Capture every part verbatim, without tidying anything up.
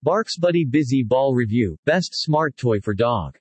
Barks Buddy Busy Ball Review, Best Smart Toy for Dog.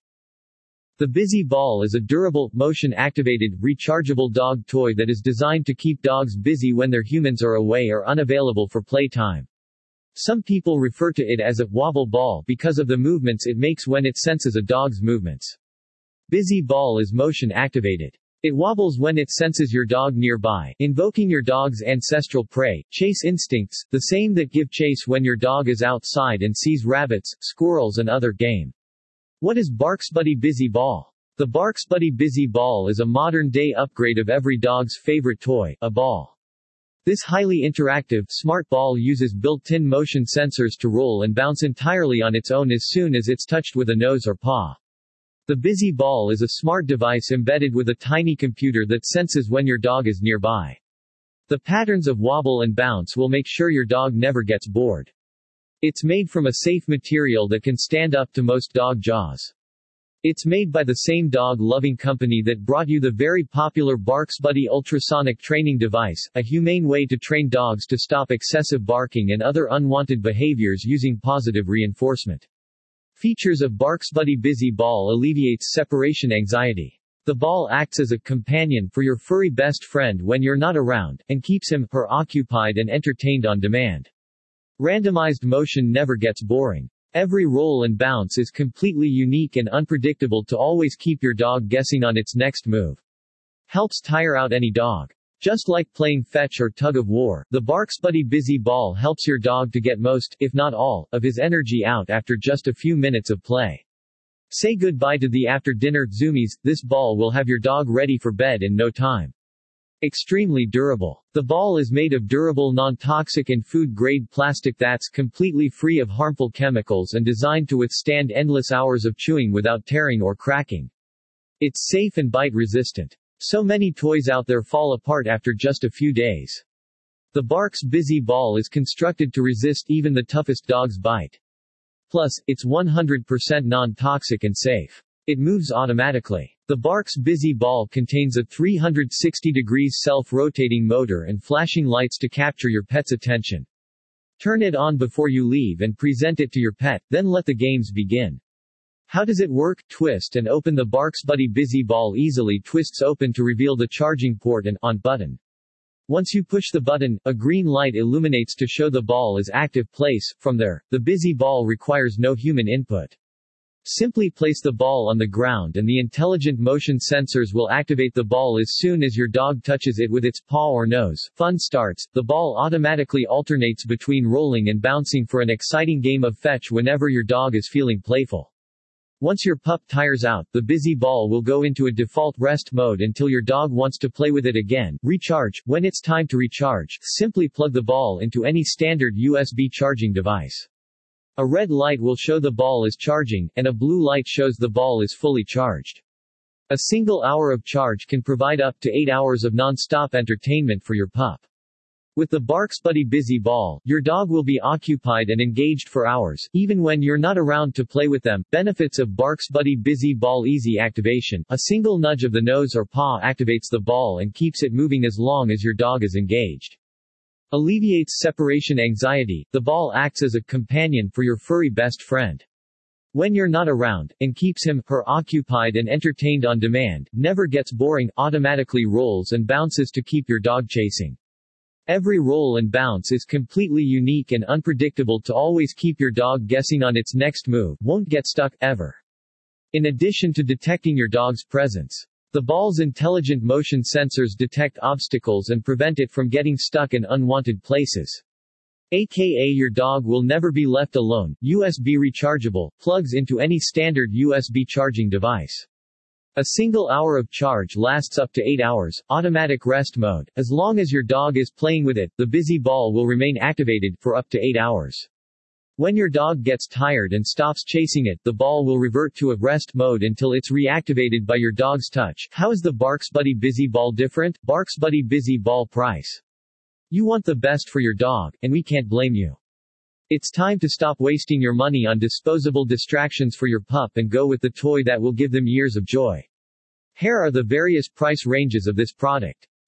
The Busy Ball is a durable, motion-activated, rechargeable dog toy that is designed to keep dogs busy when their humans are away or unavailable for playtime. Some people refer to it as a wobble ball because of the movements it makes when it senses a dog's movements. Busy Ball is motion-activated. It wobbles when it senses your dog nearby, invoking your dog's ancestral prey, chase instincts, the same that give chase when your dog is outside and sees rabbits, squirrels and other game. What is Barks Buddy Busy Ball? The Barks Buddy Busy Ball is a modern-day upgrade of every dog's favorite toy, a ball. This highly interactive, smart ball uses built-in motion sensors to roll and bounce entirely on its own as soon as it's touched with a nose or paw. The Busy Ball is a smart device embedded with a tiny computer that senses when your dog is nearby. The patterns of wobble and bounce will make sure your dog never gets bored. It's made from a safe material that can stand up to most dog jaws. It's made by the same dog-loving company that brought you the very popular Barks Buddy ultrasonic training device, a humane way to train dogs to stop excessive barking and other unwanted behaviors using positive reinforcement. Features of Barks Buddy Busy Ball alleviates separation anxiety. The ball acts as a companion for your furry best friend when you're not around, and keeps him, her occupied and entertained on demand. Randomized motion never gets boring. Every roll and bounce is completely unique and unpredictable to always keep your dog guessing on its next move. Helps tire out any dog. Just like playing fetch or tug of war, the Barks Buddy Busy Ball helps your dog to get most, if not all, of his energy out after just a few minutes of play. Say goodbye to the after-dinner zoomies, this ball will have your dog ready for bed in no time. Extremely durable. The ball is made of durable non-toxic and food-grade plastic that's completely free of harmful chemicals and designed to withstand endless hours of chewing without tearing or cracking. It's safe and bite-resistant. So many toys out there fall apart after just a few days. The Barks Busy Ball is constructed to resist even the toughest dog's bite. Plus, it's one hundred percent non-toxic and safe. It moves automatically. The Barks Busy Ball contains a three hundred sixty degrees self-rotating motor and flashing lights to capture your pet's attention. Turn it on before you leave and present it to your pet, then let the games begin. How does it work? Twist and open the Barks Buddy Busy Ball easily twists open to reveal the charging port and on button. Once you push the button, a green light illuminates to show the ball is active. Place. From there, the Busy Ball requires no human input. Simply place the ball on the ground and the intelligent motion sensors will activate the ball as soon as your dog touches it with its paw or nose. Fun starts. The ball automatically alternates between rolling and bouncing for an exciting game of fetch whenever your dog is feeling playful. Once your pup tires out, the Busy Ball will go into a default rest mode until your dog wants to play with it again. Recharge. When it's time to recharge, simply plug the ball into any standard U S B charging device. A red light will show the ball is charging, and a blue light shows the ball is fully charged. A single hour of charge can provide up to eight hours of non-stop entertainment for your pup. With the Barks Buddy Busy Ball, your dog will be occupied and engaged for hours, even when you're not around to play with them. Benefits of Barks Buddy Busy Ball: easy activation. A single nudge of the nose or paw activates the ball and keeps it moving as long as your dog is engaged. Alleviates separation anxiety. The ball acts as a companion for your furry best friend. When you're not around, and keeps him, her occupied and entertained on demand, never gets boring, automatically rolls and bounces to keep your dog chasing. Every roll and bounce is completely unique and unpredictable to always keep your dog guessing on its next move. Won't get stuck, ever. In addition to detecting your dog's presence, the ball's intelligent motion sensors detect obstacles and prevent it from getting stuck in unwanted places. A K A your dog will never be left alone. U S B rechargeable, plugs into any standard U S B charging device. A single hour of charge lasts up to eight hours, automatic rest mode. As long as your dog is playing with it, the Busy Ball will remain activated for up to eight hours. When your dog gets tired and stops chasing it, the ball will revert to a rest mode until it's reactivated by your dog's touch. How is the Barks Buddy Busy Ball different? Barks Buddy Busy Ball price. You want the best for your dog, and we can't blame you. It's time to stop wasting your money on disposable distractions for your pup and go with the toy that will give them years of joy. Here are the various price ranges of this product.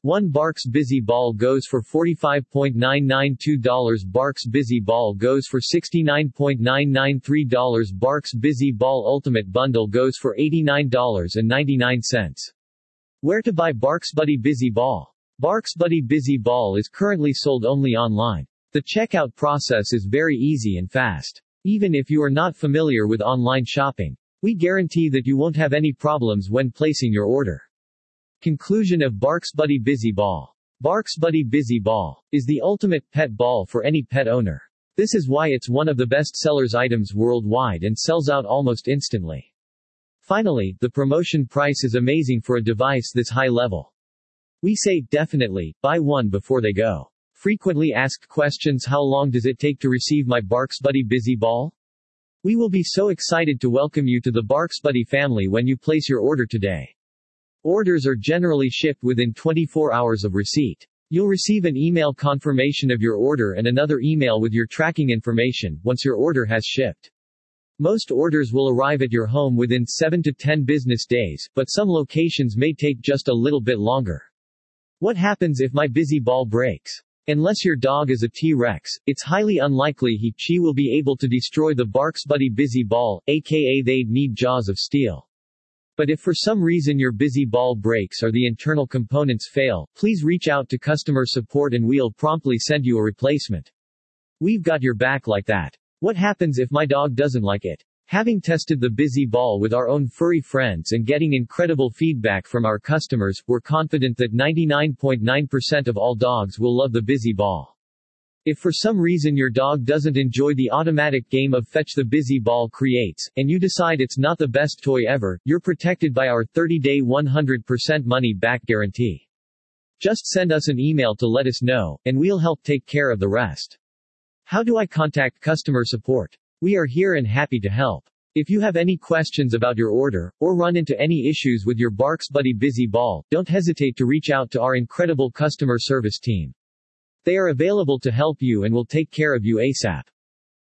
one Barks Busy Ball goes for forty-five dollars and nine hundred ninety-two cents. Barks Busy Ball goes for sixty-nine dollars and nine hundred ninety-three cents. Barks Busy Ball Ultimate Bundle goes for eighty-nine dollars and ninety-nine cents. Where to buy Barks Buddy Busy Ball? Barks Buddy Busy Ball is currently sold only online. The checkout process is very easy and fast. Even if you are not familiar with online shopping, we guarantee that you won't have any problems when placing your order. Conclusion of Barks Buddy Busy Ball. Barks Buddy Busy Ball is the ultimate pet ball for any pet owner. This is why it's one of the best sellers items worldwide and sells out almost instantly. Finally, the promotion price is amazing for a device this high level. We say, definitely, buy one before they go. Frequently asked questions: how long does it take to receive my Barks Buddy Busy Ball? We will be so excited to welcome you to the Barks Buddy family when you place your order today. Orders are generally shipped within twenty-four hours of receipt. You'll receive an email confirmation of your order and another email with your tracking information once your order has shipped. Most orders will arrive at your home within seven to ten business days, but some locations may take just a little bit longer. What happens if my Busy Ball breaks? Unless your dog is a T-Rex, it's highly unlikely he/she will be able to destroy the Barks Buddy Busy Ball, aka they'd need jaws of steel. But if for some reason your Busy Ball breaks or the internal components fail, please reach out to customer support and we'll promptly send you a replacement. We've got your back like that. What happens if my dog doesn't like it? Having tested the Busy Ball with our own furry friends and getting incredible feedback from our customers, we're confident that ninety-nine point nine percent of all dogs will love the Busy Ball. If for some reason your dog doesn't enjoy the automatic game of fetch the Busy Ball creates, and you decide it's not the best toy ever, you're protected by our thirty-day one hundred percent money-back guarantee. Just send us an email to let us know, and we'll help take care of the rest. How do I contact customer support? We are here and happy to help. If you have any questions about your order, or run into any issues with your Barks Buddy Busy Ball, don't hesitate to reach out to our incredible customer service team. They are available to help you and will take care of you ASAP.